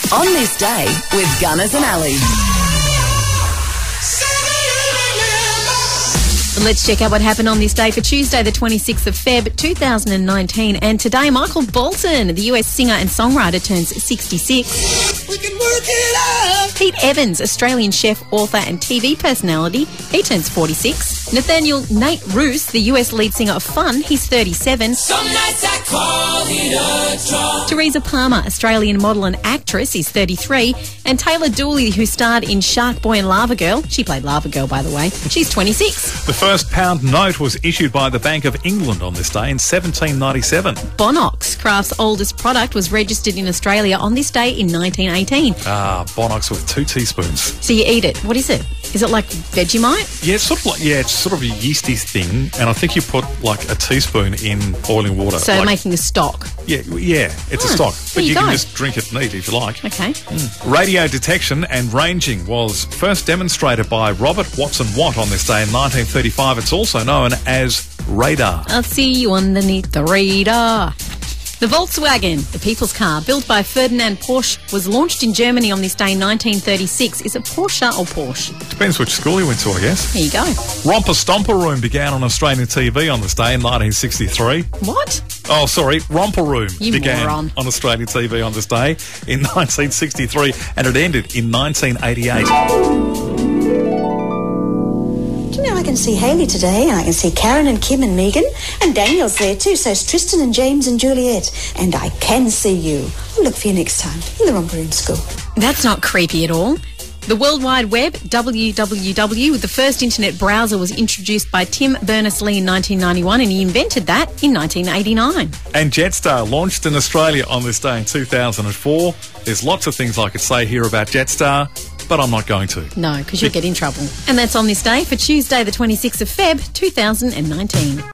On This Day with Gunners and Ali. Let's check out what happened on this day for Tuesday, the 26th of Feb, 2019. And today, Michael Bolton, the US singer and songwriter, turns 66. We can work it out. Pete Evans, Australian chef, author and TV personality, he turns 46. Nathaniel Nate Roos, the US lead singer of Fun, he's 37. Some nights I call it a draw. Teresa Palmer, Australian model and actress, is 33. And Taylor Dooley, who starred in Shark Boy and Lava Girl, she played Lava Girl, by the way, she's 26. The first pound note was issued by the Bank of England on this day in 1797. Bonox, Kraft's oldest product, was registered in Australia on this day in 1918. Bonox with 2 teaspoons. So you eat it. What is it? Is it like Vegemite? Yeah, it's sort of a yeasty thing, and I think you put like a teaspoon in boiling water. So making a stock. Yeah, it's a stock. But you can just drink it neat if you like. Okay. Radio detection and ranging was first demonstrated by Robert Watson Watt on this day in 1935. It's also known as radar. I'll see you underneath the radar. The Volkswagen, the people's car, built by Ferdinand Porsche, was launched in Germany on this day in 1936. Is it Porsche or Porsche? Depends which school you went to, I guess. There you go. Romper Stomper Room began on Australian TV on this day in 1963. What? Oh, sorry, Romper Room began moron. on Australian TV on this day in 1963, and it ended in 1988. I can see Hayley today, and I can see Karen and Kim and Megan, and Daniel's there too, so's Tristan and James and Juliet. And I can see you. I'll look for you next time in the Romper Room School. That's not creepy at all. The World Wide Web, WWW, the first internet browser, was introduced by Tim Berners-Lee in 1991, and he invented that in 1989. And Jetstar launched in Australia on this day in 2004. There's lots of things I could say here about Jetstar, but I'm not going to. No, because you'll get in trouble. And that's on this day for Tuesday, the 26th of Feb, 2019.